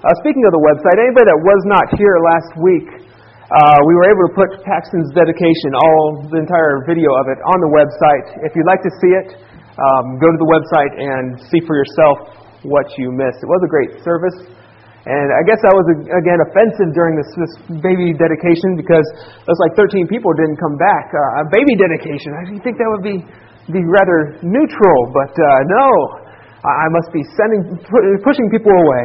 Speaking of the website, anybody that was not here last week, we were able to put Paxton's dedication, the entire video of it, on the website. If you'd like to see it, go to the website and see for yourself what you missed. It was a great service. And I guess that was, again, offensive during this baby dedication because it was like 13 people didn't come back. A baby dedication, I think that would be rather neutral, but no, I must be pushing people away.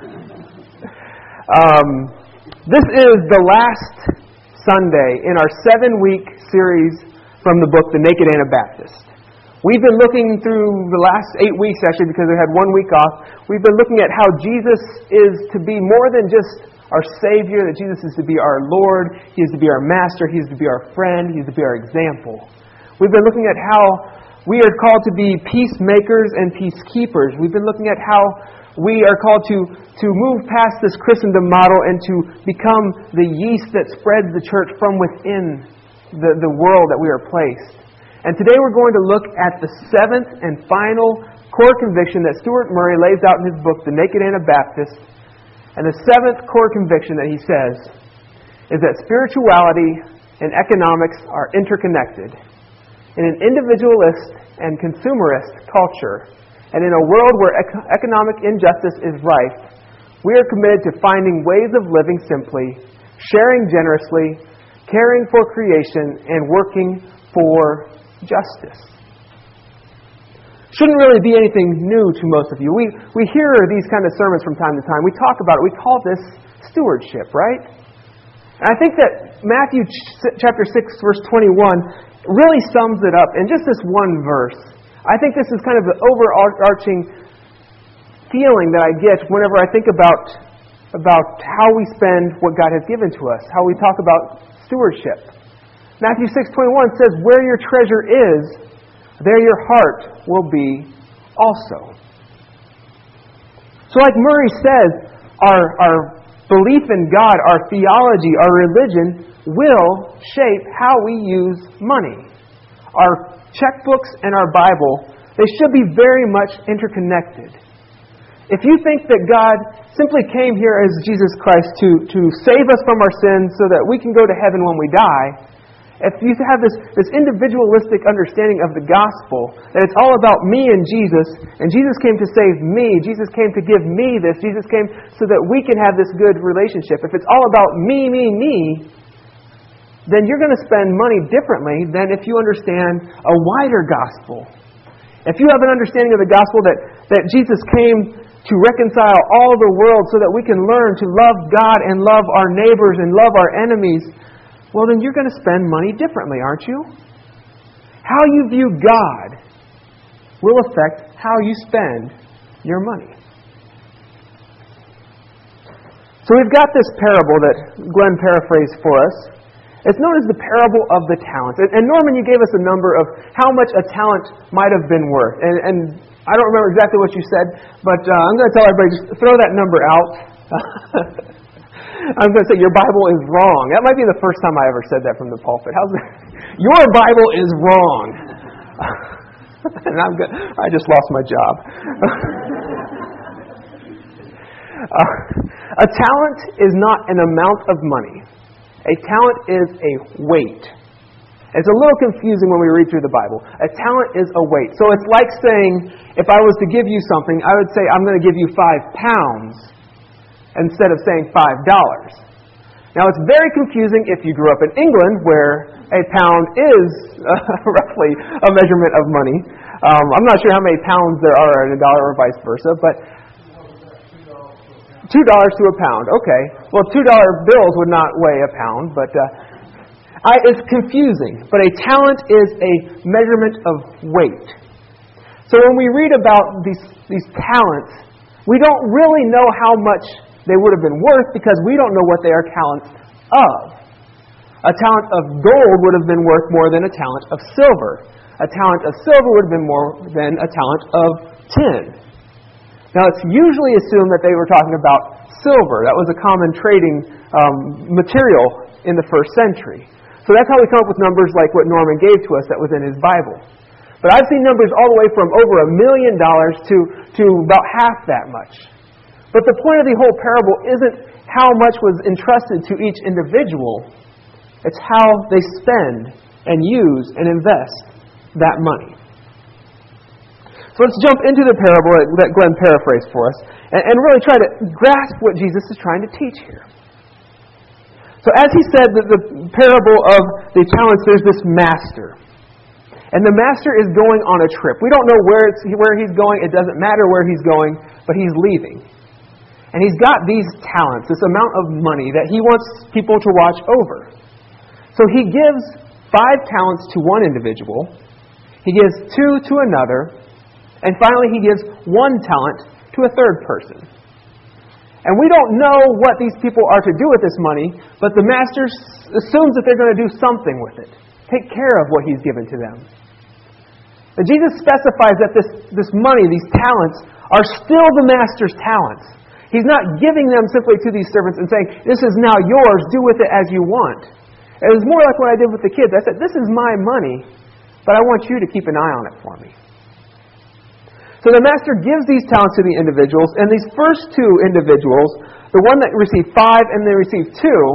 This is the last Sunday in our 7-week series from the book, The Naked Anabaptist. We've been looking through the last 8 weeks, actually, because we had 1 week off. We've been looking at how Jesus is to be more than just our Savior, that Jesus is to be our Lord, He is to be our Master, He is to be our friend, He is to be our example. We've been looking at how we are called to be peacemakers and peacekeepers. We've been looking at how we are called to move past this Christendom model and to become the yeast that spreads the church from within the world that we are placed. And today we're going to look at the 7th and final core conviction that Stuart Murray lays out in his book, The Naked Anabaptist. And the 7th core conviction that he says is that spirituality and economics are interconnected. In an individualist and consumerist culture, and in a world where economic injustice is rife, we are committed to finding ways of living simply, sharing generously, caring for creation, and working for justice. Shouldn't really be anything new to most of you. We hear these kind of sermons from time to time. We talk about it. We call this stewardship, right? And I think that Matthew chapter 6, verse 21 really sums it up in just this one verse. I think this is kind of the overarching feeling that I get whenever I think about how we spend what God has given to us, how we talk about stewardship. Matthew 6:21 says, "Where your treasure is, there your heart will be also." So like Murray says, our belief in God, our theology, our religion will shape how we use money. Our checkbooks and our Bible, they should be very much interconnected. If you think that God simply came here as Jesus Christ to save us from our sins so that we can go to heaven when we die, if you have this individualistic understanding of the gospel, that it's all about me and Jesus came to save me, Jesus came to give me this, Jesus came so that we can have this good relationship. If it's all about me, then you're going to spend money differently than if you understand a wider gospel. If you have an understanding of the gospel that Jesus came to reconcile all the world so that we can learn to love God and love our neighbors and love our enemies, well, then you're going to spend money differently, aren't you? How you view God will affect how you spend your money. So we've got this parable that Glenn paraphrased for us. It's known as the parable of the talents. And Norman, you gave us a number of how much a talent might have been worth. And I don't remember exactly what you said, but I'm going to tell everybody, just throw that number out. I'm going to say, your Bible is wrong. That might be the first time I ever said that from the pulpit. How's that? Your Bible is wrong. And I just lost my job. A talent is not an amount of money. A talent is a weight. It's a little confusing when we read through the Bible. A talent is a weight. So it's like saying, if I was to give you something, I would say, I'm going to give you 5 pounds instead of saying $5. Now, it's very confusing if you grew up in England, where a pound is roughly a measurement of money. I'm not sure how many pounds there are in $1 or vice versa, but $2 to a pound. Okay. Well, $2 bills would not weigh a pound, but it's confusing. But a talent is a measurement of weight. So when we read about these talents, we don't really know how much they would have been worth because we don't know what they are talents of. A talent of gold would have been worth more than a talent of silver. A talent of silver would have been more than a talent of tin. Now, it's usually assumed that they were talking about silver. That was a common trading material in the first century. So that's how we come up with numbers like what Norman gave to us that was in his Bible. But I've seen numbers all the way from over $1 million to about half that much. But the point of the whole parable isn't how much was entrusted to each individual. It's how they spend and use and invest that money. So let's jump into the parable that Glenn paraphrased for us and really try to grasp what Jesus is trying to teach here. So as he said, the parable of the talents, there's this master. And the master is going on a trip. We don't know where he's going. It doesn't matter where he's going, but he's leaving. And he's got these talents, this amount of money that he wants people to watch over. So he gives 5 talents to one individual. He gives 2 to another. And finally, he gives 1 talent to a third person. And we don't know what these people are to do with this money, but the master assumes that they're going to do something with it. Take care of what he's given to them. And Jesus specifies that this money, these talents, are still the master's talents. He's not giving them simply to these servants and saying, this is now yours, do with it as you want. It was more like what I did with the kids. I said, this is my money, but I want you to keep an eye on it for me. So the master gives these talents to the individuals, and these first 2 individuals, the one that received 5 and they received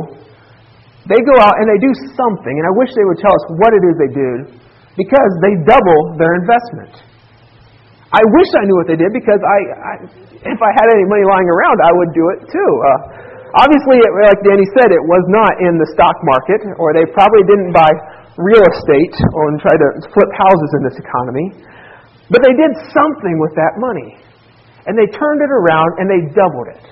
2, they go out and they do something, and I wish they would tell us what it is they did, because they double their investment. I wish I knew what they did, because if I had any money lying around, I would do it too. Obviously, like Danny said, it was not in the stock market, or they probably didn't buy real estate or try to flip houses in this economy. But they did something with that money. And they turned it around and they doubled it.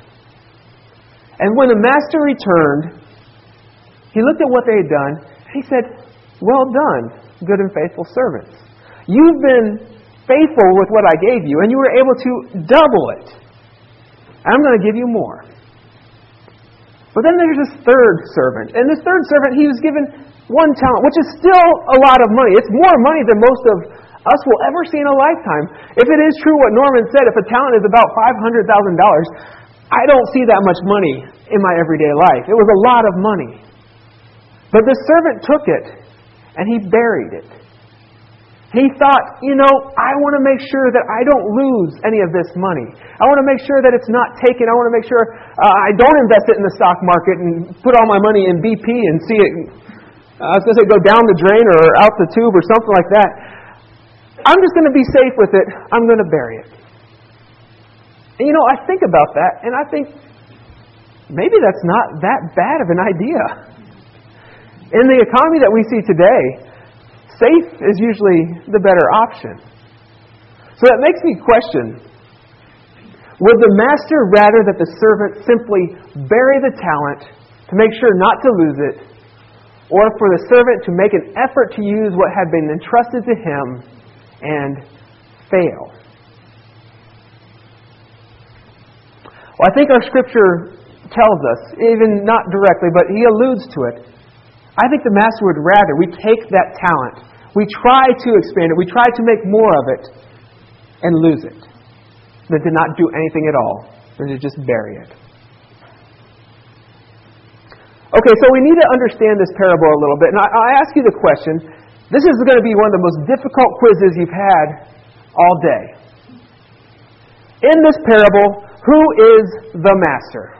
And when the master returned, he looked at what they had done and he said, well done, good and faithful servants. You've been faithful with what I gave you, and you were able to double it. I'm going to give you more. But then there's this third servant. And this third servant, he was given 1 talent, which is still a lot of money. It's more money than most of us will ever see in a lifetime. If it is true what Norman said, if a talent is about $500,000, I don't see that much money in my everyday life. It was a lot of money. But the servant took it, and he buried it. He thought, I want to make sure that I don't lose any of this money. I want to make sure that it's not taken. I want to make sure I don't invest it in the stock market and put all my money in BP and see it, I was going to say, go down the drain or out the tube or something like that. I'm just going to be safe with it. I'm going to bury it. And I think about that, and I think maybe that's not that bad of an idea. In the economy that we see today, safe is usually the better option. So that makes me question, would the master rather that the servant simply bury the talent to make sure not to lose it, or for the servant to make an effort to use what had been entrusted to him and fail? Well, I think our Scripture tells us, even not directly, but he alludes to it. I think the master would rather we take that talent, we try to expand it, we try to make more of it, and lose it, than to not do anything at all, than to just bury it. Okay, so we need to understand this parable a little bit. And I ask you the question, this is going to be one of the most difficult quizzes you've had all day. In this parable, who is the master?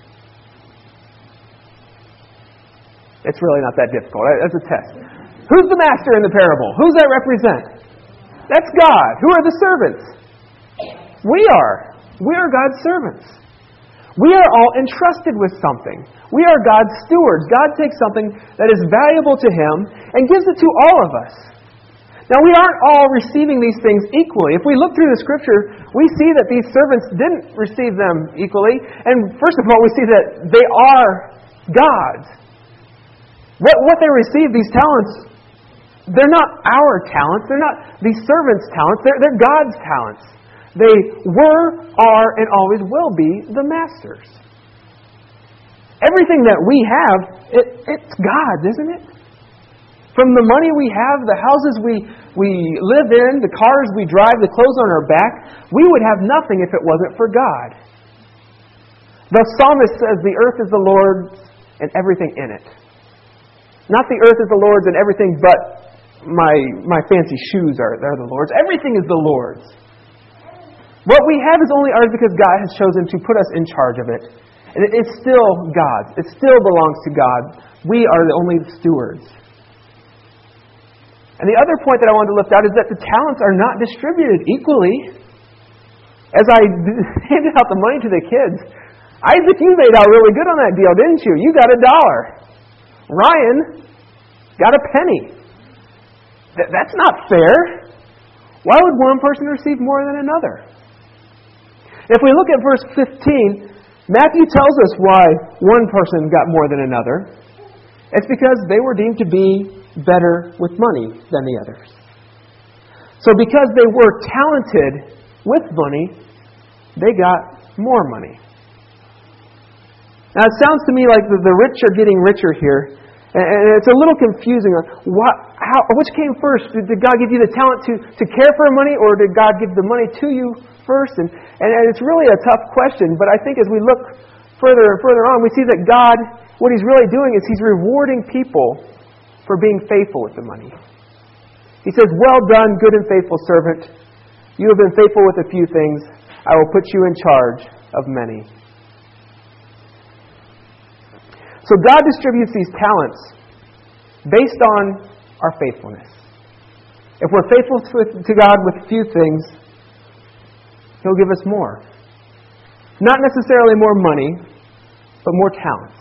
It's really not that difficult. That's a test. Who's the master in the parable? Who's that represent? That's God. Who are the servants? We are. We are God's servants. We are all entrusted with something. We are God's stewards. God takes something that is valuable to Him and gives it to all of us. Now, we aren't all receiving these things equally. If we look through the Scripture, we see that these servants didn't receive them equally. And first of all, we see that they are God's. What they receive, these talents, they're not our talents. They're not these servants' talents. They're God's talents. They were, are, and always will be the master's. Everything that we have, it's God's, isn't it? From the money we have, the houses we live in, the cars we drive, the clothes on our back, we would have nothing if it wasn't for God. The psalmist says, the earth is the Lord's and everything in it. Not the earth is the Lord's and everything but my fancy shoes are the Lord's. Everything is the Lord's. What we have is only ours because God has chosen to put us in charge of it. And it's still God's. It still belongs to God. We are the only stewards. And the other point that I wanted to lift out is that the talents are not distributed equally. As I handed out the money to the kids, Isaac, you made out really good on that deal, didn't you? You got $1. Ryan got a penny. That's not fair. Why would one person receive more than another? If we look at verse 15, Matthew tells us why one person got more than another. It's because they were deemed to be better with money than the others. So because they were talented with money, they got more money. Now it sounds to me like the rich are getting richer here. And it's a little confusing. Which came first? Did God give you the talent to care for money, or did God give the money to you first? And it's really a tough question, but I think as we look further and further on, we see that God, what He's really doing is He's rewarding people for being faithful with the money. He says, "Well done, good and faithful servant. You have been faithful with a few things. I will put you in charge of many." So God distributes these talents based on our faithfulness. If we're faithful to God with few things, He'll give us more. Not necessarily more money, but more talents.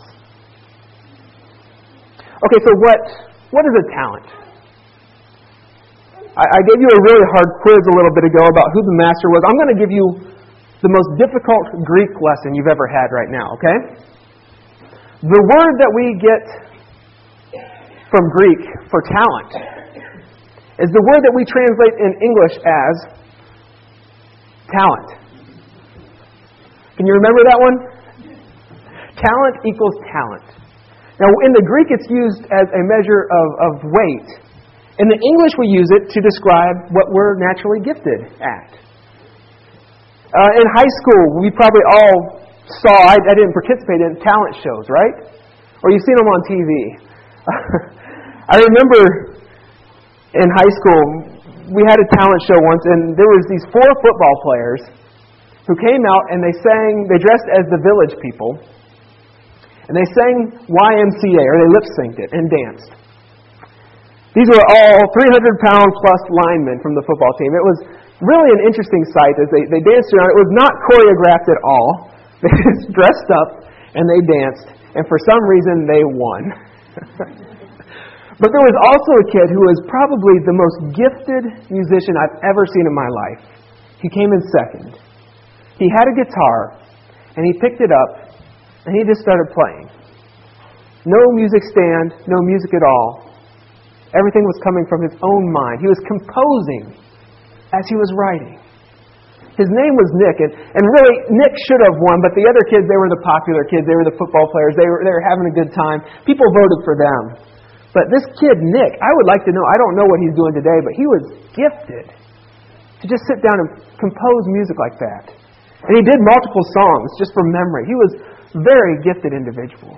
Okay, so what is a talent? I gave you a really hard quiz a little bit ago about who the master was. I'm going to give you the most difficult Greek lesson you've ever had right now, okay? The word that we get from Greek for talent is the word that we translate in English as talent. Can you remember that one? Talent equals talent. Now, in the Greek, it's used as a measure of weight. In the English, we use it to describe what we're naturally gifted at. In high school, we probably all saw, I didn't participate in talent shows, right? Or you've seen them on TV. I remember in high school, we had a talent show once, and there was these 4 football players who came out and they dressed as the Village People, and they sang YMCA, or they lip-synced it and danced. These were all 300-pound plus linemen from the football team. It was really an interesting sight as they danced around. It was not choreographed at all. They just dressed up and they danced, and for some reason they won. But there was also a kid who was probably the most gifted musician I've ever seen in my life. He came in second. He had a guitar, and he picked it up, and he just started playing. No music stand, no music at all. Everything was coming from his own mind. He was composing as he was writing. His name was Nick, and really, Nick should have won, but the other kids, they were the popular kids. They were the football players. They were having a good time. People voted for them. But this kid, Nick, I would like to know, I don't know what he's doing today, but he was gifted to just sit down and compose music like that. And he did multiple songs just from memory. He was a very gifted individual.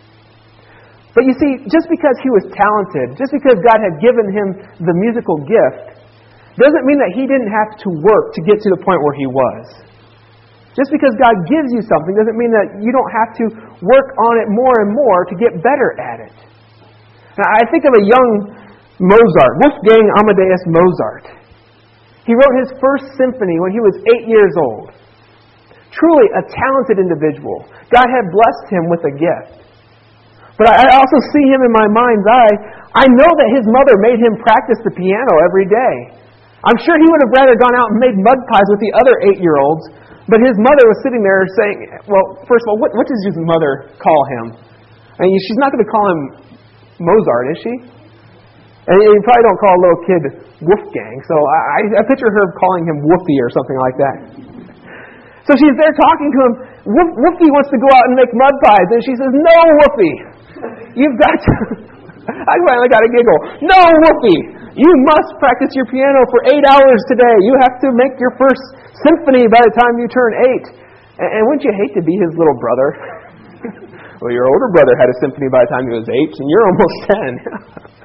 But you see, just because he was talented, just because God had given him the musical gift, doesn't mean that he didn't have to work to get to the point where he was. Just because God gives you something doesn't mean that you don't have to work on it more and more to get better at it. Now, I think of a young Mozart, Wolfgang Amadeus Mozart. He wrote his first symphony when he was 8 years old. Truly a talented individual. God had blessed him with a gift. But I also see him in my mind's eye. I know that his mother made him practice the piano every day. I'm sure he would have rather gone out and made mud pies with the other 8-year-olds, but his mother was sitting there saying, well, first of all, what does his mother call him? I mean, she's not going to call him Mozart, is she? And you probably don't call a little kid Wolfgang, so I picture her calling him Woofy or something like that. So she's there talking to him. Woofy wants to go out and make mud pies, and she says, "No, Woofy, you've got to..." I finally got a giggle. "No, Woofy, you must practice your piano for 8 hours today. You have to make your first symphony by the time you turn 8. And wouldn't you hate to be his little brother? Well, your older brother had a symphony by the time he was 8, and you're almost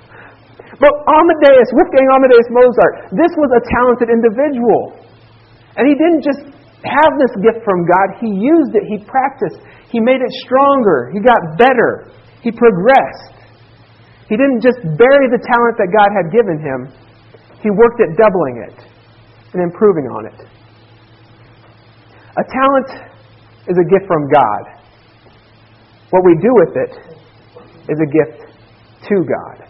10. But Wolfgang Amadeus Mozart, this was a talented individual. And he didn't just have this gift from God. He used it. He practiced. He made it stronger. He got better. He progressed. He didn't just bury the talent that God had given him. He worked at doubling it and improving on it. A talent is a gift from God. What we do with it is a gift to God.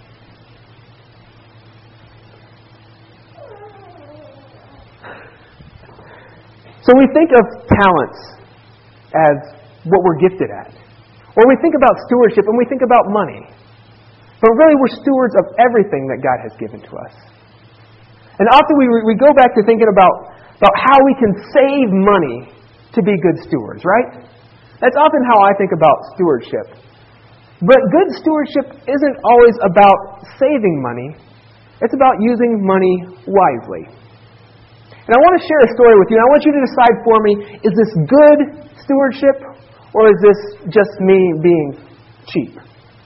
So we think of talents as what we're gifted at. Or we think about stewardship and we think about money. But really we're stewards of everything that God has given to us. And often we go back to thinking about how we can save money to be good stewards, right? That's often how I think about stewardship. But good stewardship isn't always about saving money. It's about using money wisely. And I want to share a story with you. And I want you to decide for me, is this good stewardship or is this just me being cheap?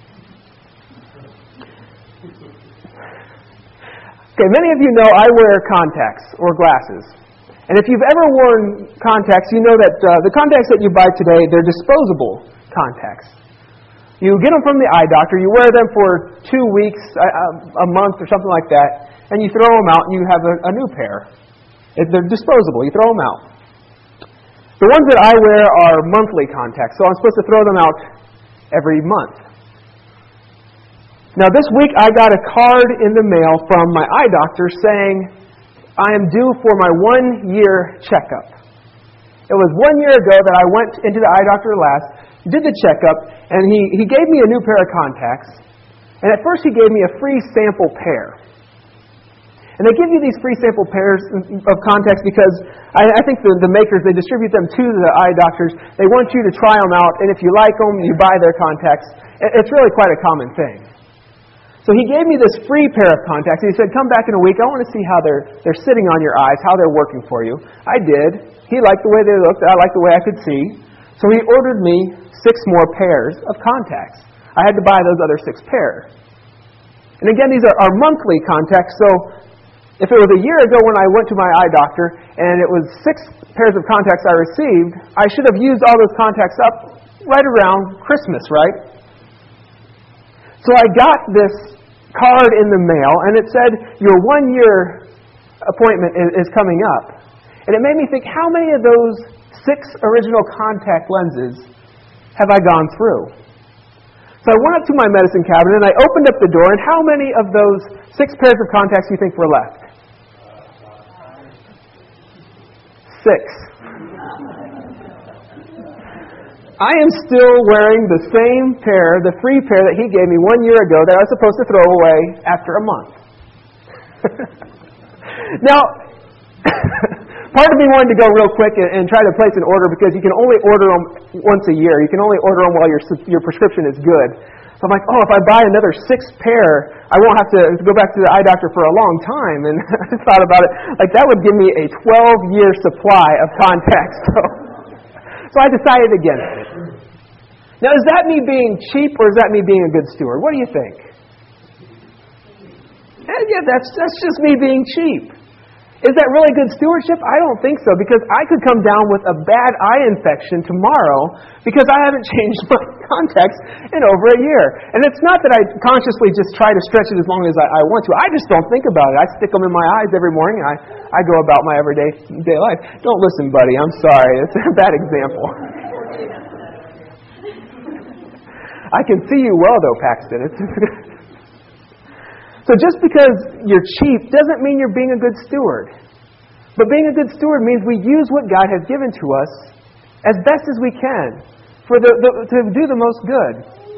Okay, many of you know I wear contacts or glasses. And if you've ever worn contacts, you know that the contacts that you buy today, they're disposable contacts. You get them from the eye doctor, you wear them for 2 weeks, a month or something like that, and you throw them out and you have a new pair. They're disposable. You throw them out. The ones that I wear are monthly contacts, so I'm supposed to throw them out every month. Now this week I got a card in the mail from my eye doctor saying I am due for my 1-year checkup. It was 1 year ago that I went into the eye doctor last, did the checkup, and he gave me a new pair of contacts. And at first he gave me a free sample pair. And they give you these free sample pairs of contacts because I think the makers, they distribute them to the eye doctors. They want you to try them out, and if you like them, you buy their contacts. It's really quite a common thing. So he gave me this free pair of contacts, and he said, come back in a week. I want to see how they're sitting on your eyes, how they're working for you. I did. He liked the way they looked. I liked the way I could see. So he ordered me 6 more pairs of contacts. I had to buy those other 6 pairs. And again, these are monthly contacts, so if it was a year ago when I went to my eye doctor and it was 6 pairs of contacts I received, I should have used all those contacts up right around Christmas, right? So I got this card in the mail and it said, your 1-year appointment is coming up. And it made me think, how many of those 6 original contact lenses have I gone through? So I went up to my medicine cabinet and I opened up the door, and how many of those 6 pairs of contacts do you think were left? 6. I am still wearing the same pair, the free pair that he gave me 1 year ago that I was supposed to throw away after a month. Now, part of me wanted to go real quick and try to place an order because you can only order them once a year. You can only order them while your prescription is good. So I'm like, if I buy another 6 pair, I won't have to go back to the eye doctor for a long time. And I thought about it, like that would give me a 12-year supply of contacts. So I decided against it. Now, is that me being cheap or is that me being a good steward? What do you think? Yeah, that's just me being cheap. Is that really good stewardship? I don't think so, because I could come down with a bad eye infection tomorrow because I haven't changed my contacts in over a year. And it's not that I consciously just try to stretch it as long as I want to. I just don't think about it. I stick them in my eyes every morning and I go about my everyday life. Don't listen, buddy. I'm sorry. It's a bad example. I can see you well, though, Paxton. So just because you're cheap doesn't mean you're being a good steward. But being a good steward means we use what God has given to us as best as we can to do the most good.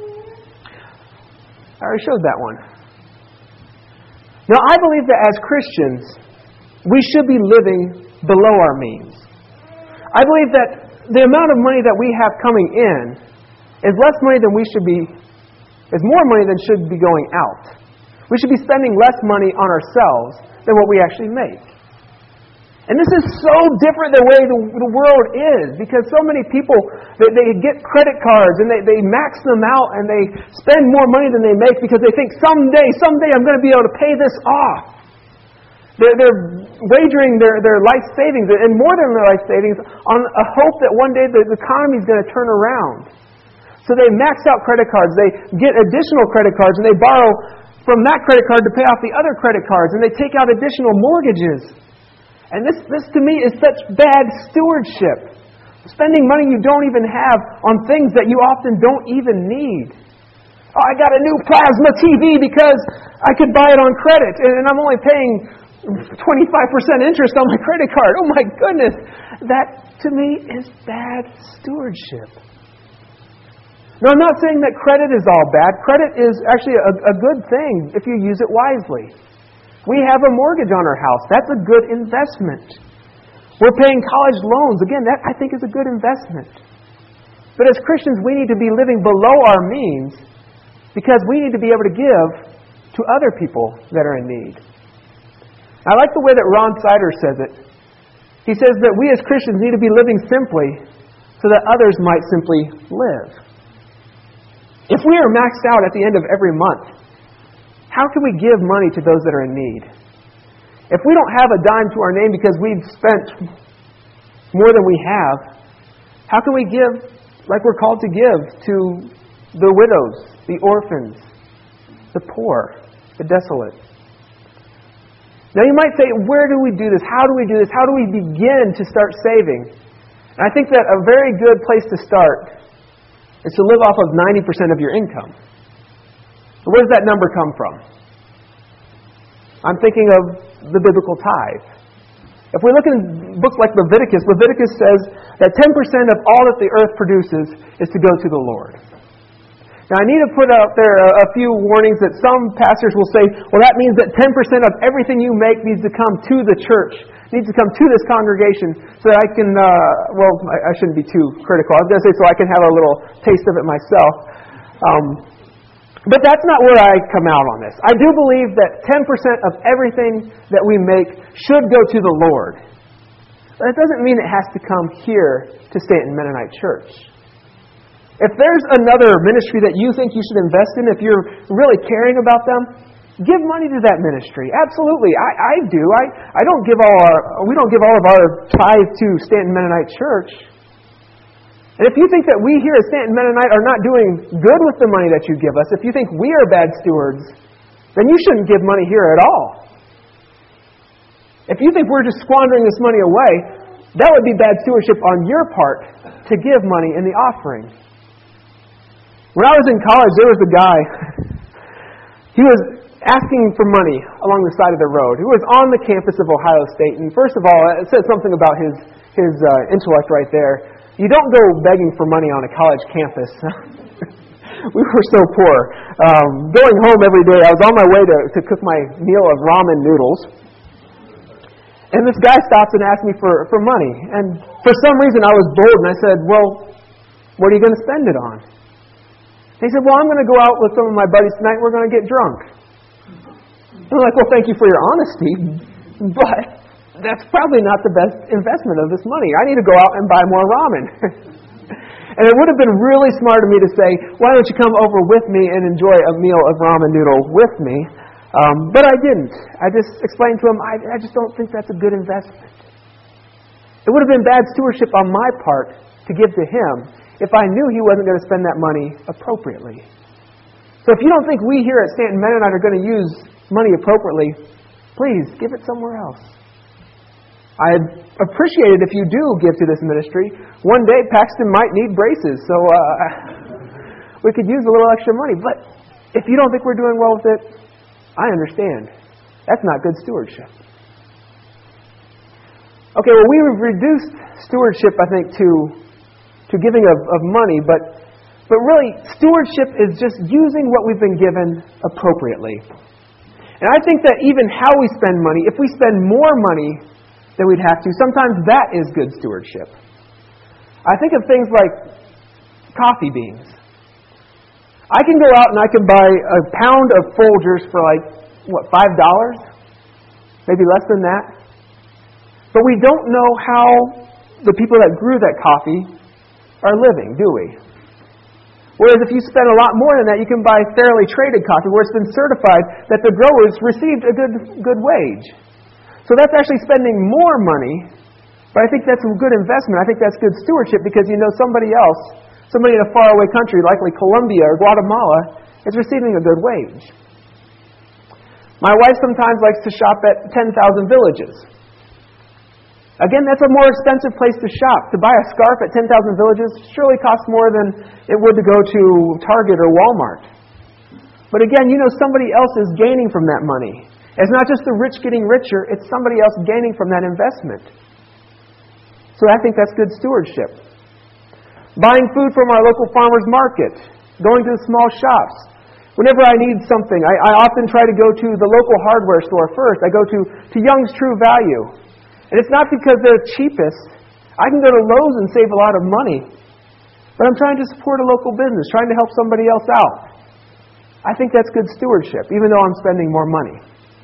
I already showed that one. Now, I believe that as Christians, we should be living below our means. I believe that the amount of money that we have coming in is less money than is more money than should be going out. We should be spending less money on ourselves than what we actually make. And this is so different the way the world is, because so many people, they get credit cards and they max them out and they spend more money than they make because they think someday I'm going to be able to pay this off. They're wagering their life savings, and more than their life savings, on a hope that one day the economy is going to turn around. So they max out credit cards, they get additional credit cards, and they borrow from that credit card to pay off the other credit cards, and they take out additional mortgages. And this to me is such bad stewardship. Spending money you don't even have on things that you often don't even need. Oh, I got a new plasma TV because I could buy it on credit, and I'm only paying 25% interest on my credit card. Oh my goodness. That, to me, is bad stewardship. Now, I'm not saying that credit is all bad. Credit is actually a good thing if you use it wisely. We have a mortgage on our house. That's a good investment. We're paying college loans. Again, that I think is a good investment. But as Christians, we need to be living below our means because we need to be able to give to other people that are in need. I like the way that Ron Sider says it. He says that we as Christians need to be living simply so that others might simply live. If we are maxed out at the end of every month, how can we give money to those that are in need? If we don't have a dime to our name because we've spent more than we have, how can we give like we're called to give to the widows, the orphans, the poor, the desolate? Now you might say, where do we do this? How do we do this? How do we begin to start saving? And I think that a very good place to start is to live off of 90% of your income. Where does that number come from? I'm thinking of the biblical tithe. If we look in books like Leviticus, Leviticus says that 10% of all that the earth produces is to go to the Lord. Now, I need to put out there a few warnings that some pastors will say, well, that means that 10% of everything you make needs to come to the church, needs to come to this congregation so that I can, I shouldn't be too critical. I was going to say so I can have a little taste of it myself. But that's not where I come out on this. I do believe that 10% of everything that we make should go to the Lord. But it doesn't mean it has to come here to Stanton Mennonite Church. If there's another ministry that you think you should invest in, if you're really caring about them, give money to that ministry. Absolutely. I do. We don't give all of our tithe to Stanton Mennonite Church. And if you think that we here at Stanton Mennonite are not doing good with the money that you give us, if you think we are bad stewards, then you shouldn't give money here at all. If you think we're just squandering this money away, that would be bad stewardship on your part to give money in the offering. When I was in college, there was a guy, he was asking for money along the side of the road. He was on the campus of Ohio State, and first of all, it says something about his intellect right there. You don't go begging for money on a college campus. We were so poor. Going home every day, I was on my way to cook my meal of ramen noodles. And this guy stops and asks me for money. And for some reason, I was bold, and I said, well, what are you going to spend it on? He said, well, I'm going to go out with some of my buddies tonight. We're going to get drunk. I'm like, well, thank you for your honesty, but that's probably not the best investment of this money. I need to go out and buy more ramen. And it would have been really smart of me to say, why don't you come over with me and enjoy a meal of ramen noodle with me? But I didn't. I just explained to him, I just don't think that's a good investment. It would have been bad stewardship on my part to give to him if I knew he wasn't going to spend that money appropriately. So if you don't think we here at Stanton Mennonite are going to use money appropriately, please give it somewhere else. I'd appreciate it if you do give to this ministry. One day Paxton might need braces, so we could use a little extra money. But if you don't think we're doing well with it, I understand. That's not good stewardship. Okay, well, we've reduced stewardship, I think, to giving of money, but really, stewardship is just using what we've been given appropriately. And I think that even how we spend money, if we spend more money than we'd have to, sometimes that is good stewardship. I think of things like coffee beans. I can go out and I can buy a pound of Folgers for $5? Maybe less than that. But we don't know how the people that grew that coffee are living, do we? Whereas if you spend a lot more than that, you can buy fairly traded coffee where it's been certified that the growers received a good wage. So that's actually spending more money, but I think that's a good investment. I think that's good stewardship because somebody else, somebody in a faraway country, likely Colombia or Guatemala, is receiving a good wage. My wife sometimes likes to shop at 10,000 Villages. Again, that's a more expensive place to shop. To buy a scarf at 10,000 Villages surely costs more than it would to go to Target or Walmart. But again, somebody else is gaining from that money. It's not just the rich getting richer, it's somebody else gaining from that investment. So I think that's good stewardship. Buying food from our local farmers market, going to the small shops. Whenever I need something, I often try to go to the local hardware store first. I go to Young's True Value. And it's not because they're cheapest. I can go to Lowe's and save a lot of money. But I'm trying to support a local business, trying to help somebody else out. I think that's good stewardship, even though I'm spending more money.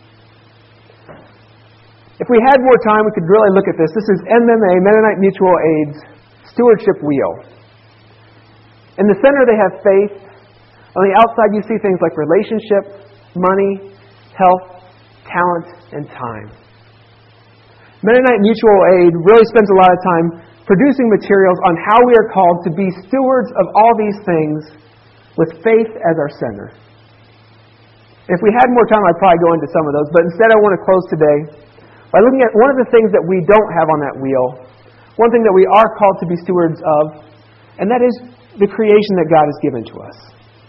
If we had more time, we could really look at this. This is MMA, Mennonite Mutual Aid's Stewardship Wheel. In the center, they have faith. On the outside, you see things like relationship, money, health, talent, and time. Mennonite Mutual Aid really spends a lot of time producing materials on how we are called to be stewards of all these things with faith as our center. If we had more time, I'd probably go into some of those, but instead I want to close today by looking at one of the things that we don't have on that wheel, one thing that we are called to be stewards of, and that is the creation that God has given to us.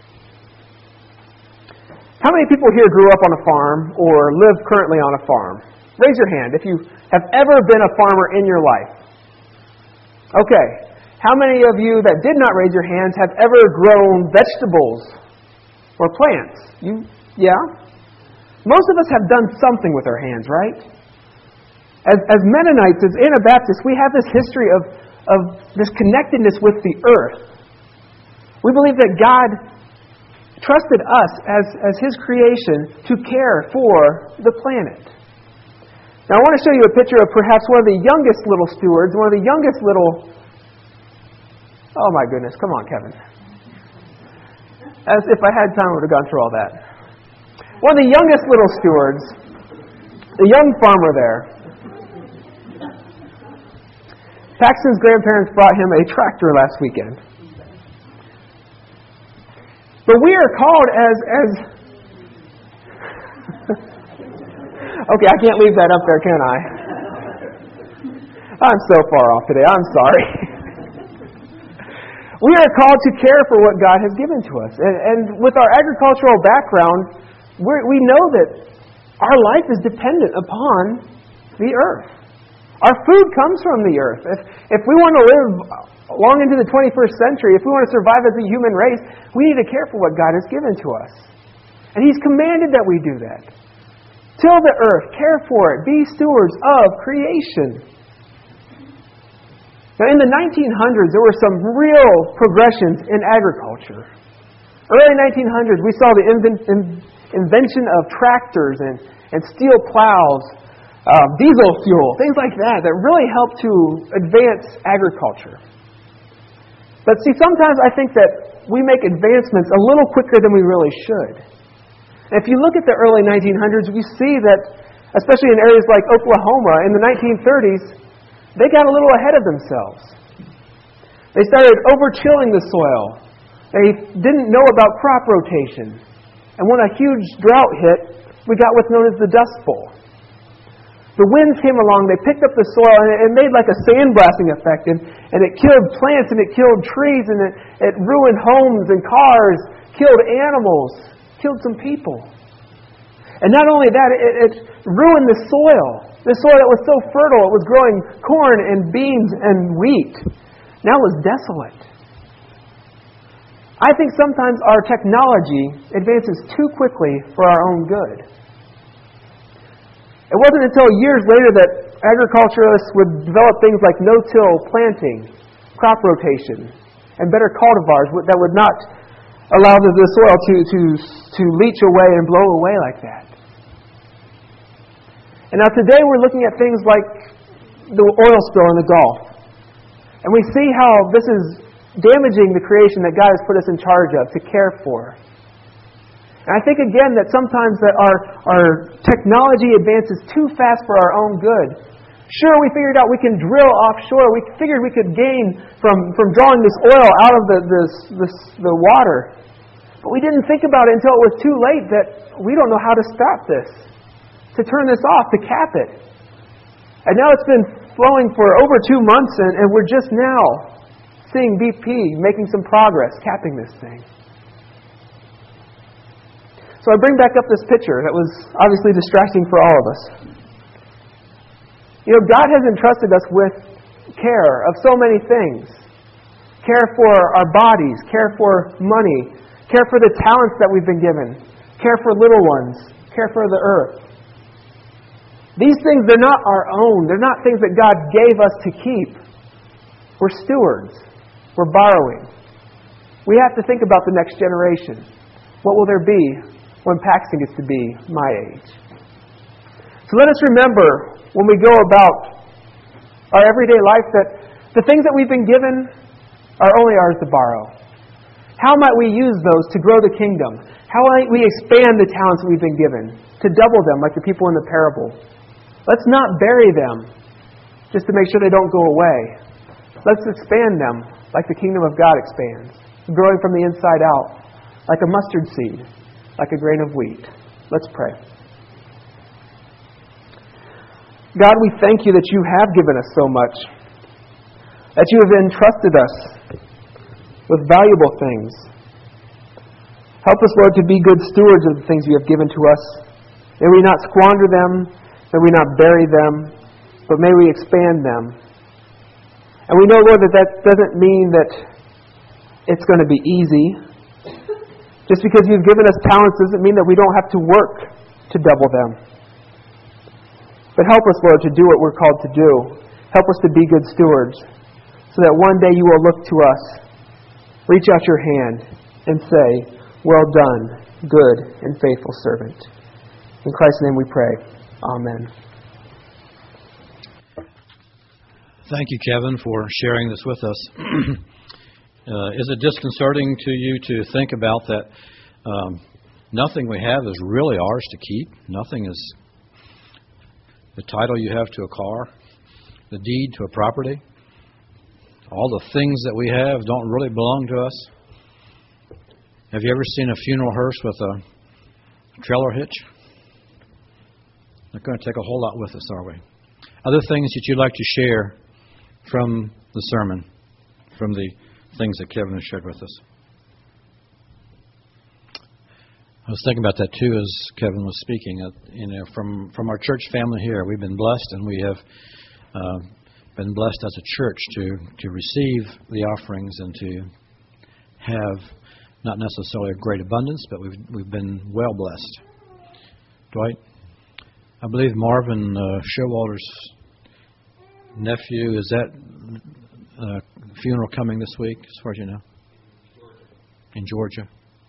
How many people here grew up on a farm or live currently on a farm? Raise your hand if you have ever been a farmer in your life. Okay. How many of you that did not raise your hands have ever grown vegetables or plants? Yeah? Most of us have done something with our hands, right? As Mennonites, as Anabaptists, we have this history of this connectedness with the earth. We believe that God trusted us as His creation to care for the planet. Now I want to show you a picture of perhaps one of the youngest little stewards, one of the youngest little... Oh my goodness, come on, Kevin. As if I had time, I would have gone through all that. One of the youngest little stewards, the young farmer there. Paxton's grandparents brought him a tractor last weekend. But we are called as okay, I can't leave that up there, can I? I'm so far off today. I'm sorry. We are called to care for what God has given to us. And with our agricultural background, we know that our life is dependent upon the earth. Our food comes from the earth. If we want to live long into the 21st century, if we want to survive as a human race, we need to care for what God has given to us. And He's commanded that we do that. Till the earth, care for it, be stewards of creation. Now, in the 1900s, there were some real progressions in agriculture. Early 1900s, we saw the invention of tractors and steel plows, diesel fuel, things like that really helped to advance agriculture. But see, sometimes I think that we make advancements a little quicker than we really should. And if you look at the early 1900s, we see that, especially in areas like Oklahoma in the 1930s, they got a little ahead of themselves. They started over-tilling the soil. They didn't know about crop rotation. And when a huge drought hit, we got what's known as the Dust Bowl. The winds came along, they picked up the soil, and it made like a sandblasting effect. And it killed plants, and it killed trees, and it ruined homes and cars, killed animals, killed some people. And not only that, it ruined the soil. The soil that was so fertile, it was growing corn and beans and wheat. Now it was desolate. I think sometimes our technology advances too quickly for our own good. It wasn't until years later that agriculturalists would develop things like no-till planting, crop rotation, and better cultivars that would not allow the soil to leach away and blow away like that. And now today we're looking at things like the oil spill in the Gulf. And we see how this is damaging the creation that God has put us in charge of to care for. And And I think, again, that sometimes that our technology advances too fast for our own good. Sure, we figured out we can drill offshore. We figured we could gain from drawing this oil out of the water. But we didn't think about it until it was too late that we don't know how to stop this, to turn this off, to cap it. And now it's been flowing for over 2 months, and we're just now seeing BP making some progress, capping this thing. So I bring back up this picture that was obviously distracting for all of us. You know, God has entrusted us with care of so many things. Care for our bodies, care for money, care for the talents that we've been given, care for little ones, care for the earth. These things, they're not our own. They're not things that God gave us to keep. We're stewards. We're borrowing. We have to think about the next generation. What will there be when Paxton gets to be my age? So let us remember when we go about our everyday life that the things that we've been given are only ours to borrow. How might we use those to grow the kingdom? How might we expand the talents we've been given to double them like the people in the parable? Let's not bury them just to make sure they don't go away. Let's expand them like the kingdom of God expands, growing from the inside out, like a mustard seed, like a grain of wheat. Let's pray. God, we thank you that you have given us so much, that you have entrusted us with valuable things. Help us, Lord, to be good stewards of the things you have given to us. May we not squander them, may we not bury them, but may we expand them. And we know, Lord, that doesn't mean that it's going to be easy. Just because you've given us talents doesn't mean that we don't have to work to double them. But help us, Lord, to do what we're called to do. Help us to be good stewards so that one day you will look to us, reach out your hand, and say, "Well done, good and faithful servant." In Christ's name we pray. Amen. Thank you, Kevin, for sharing this with us. Is it disconcerting to you to think about that nothing we have is really ours to keep? Nothing is the title you have to a car, the deed to a property. All the things that we have don't really belong to us. Have you ever seen a funeral hearse with a trailer hitch? Not going to take a whole lot with us, are we? Other things that you'd like to share from the sermon, from the things that Kevin has shared with us? I was thinking about that too as Kevin was speaking. From our church family here, we've been blessed, and we have been blessed as a church to receive the offerings and to have not necessarily a great abundance, but we've been well blessed. Dwight, I believe Marvin Showalter's nephew, is that funeral coming this week, as far as you know? In Georgia.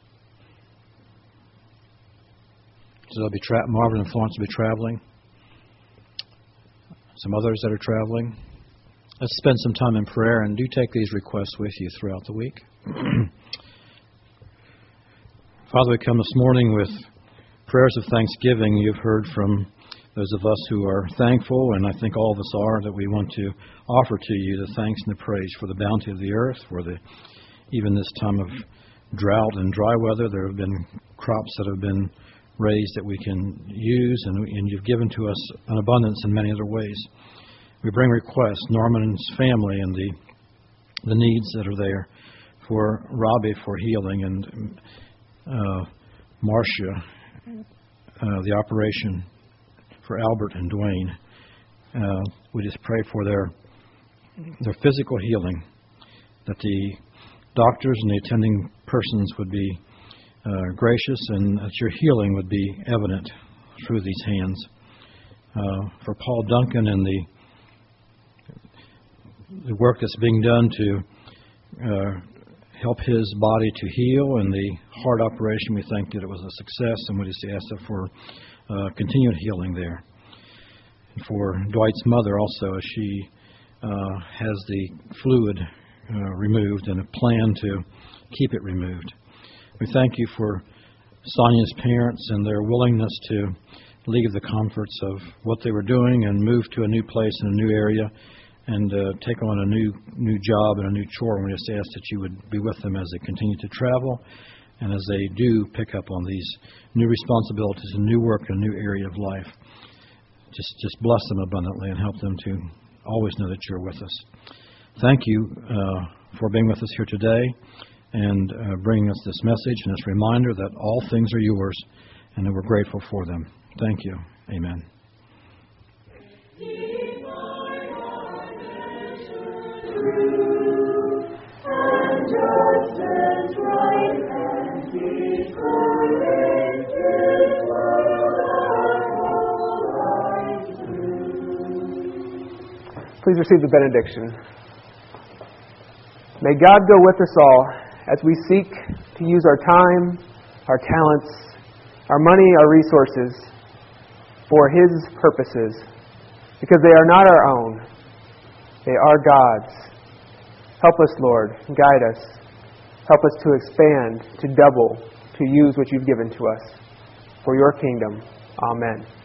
So they'll be Marvin and Florence will be traveling. Some others that are traveling. Let's spend some time in prayer, and do take these requests with you throughout the week. Father, we come this morning with prayers of thanksgiving. You've heard from those of us who are thankful, and I think all of us are, that we want to offer to you the thanks and the praise for the bounty of the earth, for even this time of drought and dry weather, there have been crops that have been raised that we can use, and you've given to us an abundance in many other ways. We bring requests, Norman's family and the needs that are there, for Robbie for healing, and Marcia, the operation, for Albert and Dwayne. We just pray for their physical healing, that the doctors and the attending persons would be gracious, and that your healing would be evident through these hands. For Paul Duncan and the work that's being done to help his body to heal, and the heart operation, we think that it was a success, and we just ask for continued healing there. And for Dwight's mother also, as she has the fluid removed and a plan to keep it removed. We thank you for Sonia's parents and their willingness to leave the comforts of what they were doing and move to a new place in a new area and take on a new job and a new chore. And we just ask that you would be with them as they continue to travel and as they do pick up on these new responsibilities and new work in a new area of life. Just bless them abundantly and help them to always know that you're with us. Thank you for being with us here today and bringing us this message and this reminder that all things are yours and that we're grateful for them. Thank you. Amen. Please receive the benediction. May God go with us all as we seek to use our time, our talents, our money, our resources for His purposes, because they are not our own. They are God's. Help us, Lord, and guide us. Help us to expand, to double, to use what you've given to us for your kingdom. Amen.